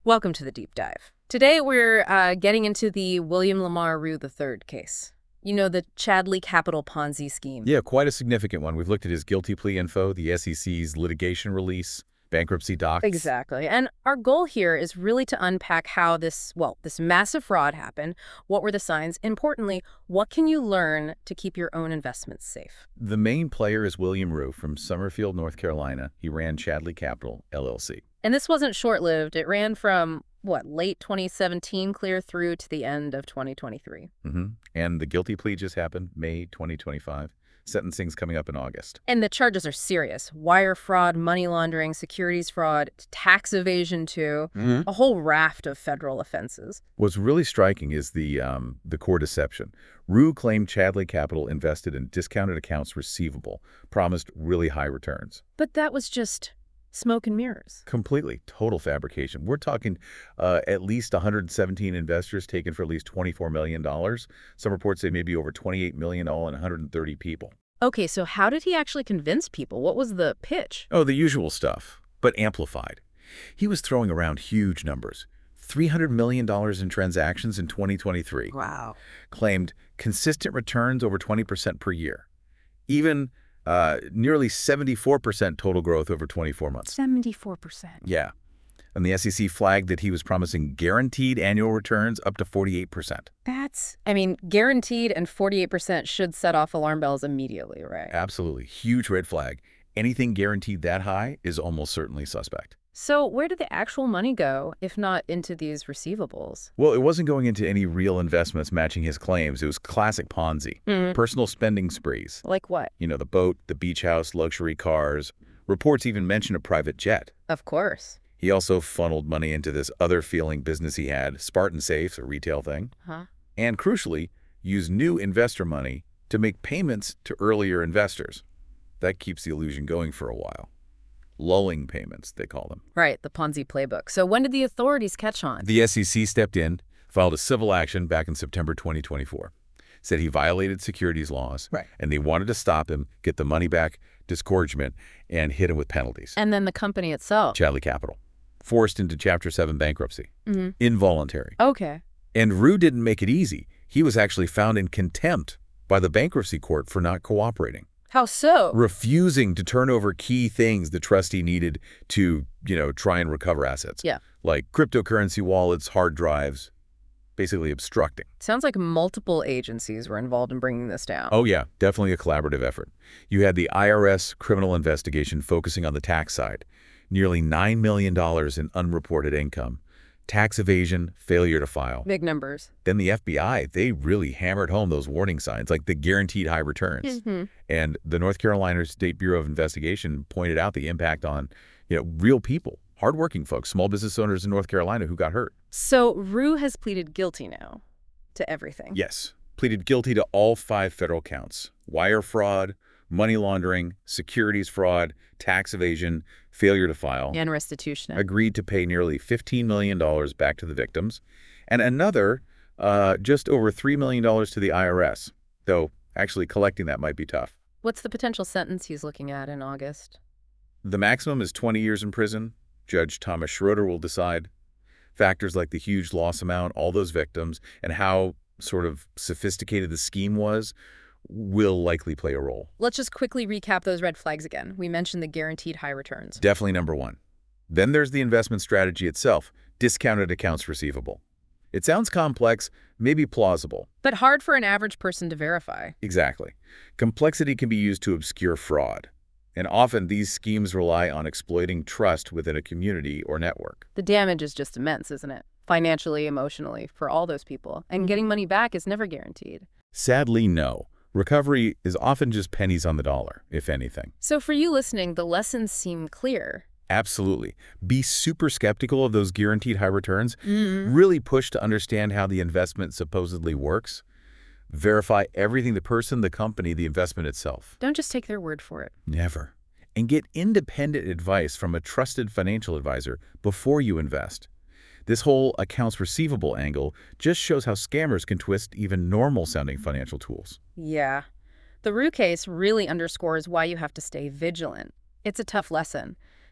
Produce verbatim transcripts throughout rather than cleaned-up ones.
Welcome to the deep dive. Today we're uh, getting into the William Lamar Roux the third case. You know, the Chadley Capital Ponzi scheme. Yeah, quite a significant one. We've looked at his guilty plea info, the S E C's litigation release, bankruptcy docs. Exactly. And our goal here is really to unpack how this, well, this massive fraud happened. What were the signs? Importantly, what can you learn to keep your own investments safe? The main player is William Roux from Summerfield, North Carolina. He ran Chadley Capital, L L C. And this wasn't short-lived. It ran from, what, late twenty seventeen clear through to the end of twenty twenty-three. Mm-hmm. And the guilty plea just happened, May twenty twenty-five. Sentencing's coming up in August. And the charges are serious. Wire fraud, money laundering, securities fraud, tax evasion too. Mm-hmm. A whole raft of federal offenses. What's really striking is the um, the core deception. Roux claimed Chadley Capital invested in discounted accounts receivable, promised really high returns. But that was just smoke and mirrors. Completely. Total fabrication. We're talking uh, at least one hundred seventeen investors taken for at least twenty-four million dollars. Some reports say maybe over twenty-eight million dollars all in one hundred thirty people. Okay, so how did he actually convince people? What was the pitch? Oh, the usual stuff, but amplified. He was throwing around huge numbers. three hundred million dollars in transactions in twenty twenty-three. Wow. Claimed consistent returns over twenty percent per year. Even uh, nearly seventy-four percent total growth over twenty-four months. seventy-four percent. Yeah. And the S E C flagged that he was promising guaranteed annual returns up to forty-eight percent. That's, I mean, guaranteed and forty-eight percent should set off alarm bells immediately, right? Absolutely. Huge red flag. Anything guaranteed that high is almost certainly suspect. So where did the actual money go, if not into these receivables? Well, it wasn't going into any real investments matching his claims. It was classic Ponzi. Mm. Personal spending sprees. Like what? You know, the boat, the beach house, luxury cars. Reports even mention a private jet. Of course. He also funneled money into this other feeling business he had, Spartan Safes, a retail thing. Huh? And crucially, used new investor money to make payments to earlier investors. That keeps the illusion going for a while. Lulling payments, they call them. Right, the Ponzi playbook. So when did the authorities catch on? The S E C stepped in, filed a civil action back in September twenty twenty-four. Said he violated securities laws, Right. and they wanted to stop him, get the money back, disgorgement, and hit him with penalties. And then the company itself. Chadley Capital. Forced into Chapter seven bankruptcy. Mm-hmm. Involuntary. Okay. And Roux didn't make it easy. He was actually found in contempt by the bankruptcy court for not cooperating. How so? Refusing to turn over key things the trustee needed to, you know, try and recover assets. Yeah. Like cryptocurrency wallets, hard drives, basically obstructing. Sounds like multiple agencies were involved in bringing this down. Oh, yeah, definitely a collaborative effort. You had the I R S criminal investigation focusing on the tax side. Nearly nine million dollars in unreported income. Tax evasion, failure to file. Big numbers. Then the F B I, they really hammered home those warning signs, like the guaranteed high returns. Mm-hmm. And the North Carolina State Bureau of Investigation pointed out the impact on, you know, real people, hardworking folks, small business owners in North Carolina who got hurt. So Roux has pleaded guilty now to everything. Yes, pleaded guilty to all five federal counts: wire fraud, money laundering, securities fraud, tax evasion, failure to file. And restitution. Agreed to pay nearly fifteen million dollars back to the victims, and another uh, just over three million dollars to the I R S, though actually collecting that might be tough. What's the potential sentence he's looking at in August? The maximum is twenty years in prison. Judge Thomas Schroeder will decide. Factors like the huge loss amount, all those victims, and how sort of sophisticated the scheme was will likely play a role. Let's just quickly recap those red flags again. We mentioned the guaranteed high returns. Definitely number one. Then there's the investment strategy itself, discounted accounts receivable. It sounds complex, maybe plausible. But hard for an average person to verify. Exactly. Complexity can be used to obscure fraud. And often these schemes rely on exploiting trust within a community or network. The damage is just immense, isn't it? Financially, emotionally, for all those people. And getting money back is never guaranteed. Sadly, no. Recovery is often just pennies on the dollar, if anything. So for you listening, the lessons seem clear. Absolutely. Be super skeptical of those guaranteed high returns. Mm-hmm. Really push to understand how the investment supposedly works. Verify everything: the person, the company, the investment itself. Don't just take their word for it. Never. And get independent advice from a trusted financial advisor before you invest. This whole accounts receivable angle just shows how scammers can twist even normal-sounding financial tools. Yeah. The Roux case really underscores why you have to stay vigilant. It's a tough lesson.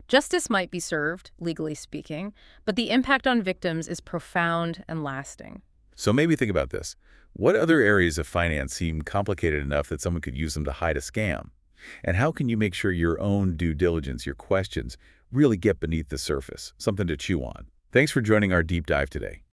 Justice might be served, legally speaking, but the impact on victims is profound and lasting. So maybe think about this. What other areas of finance seem complicated enough that someone could use them to hide a scam? And how can you make sure your own due diligence, your questions, really get beneath the surface, something to chew on? Thanks for joining our deep dive today.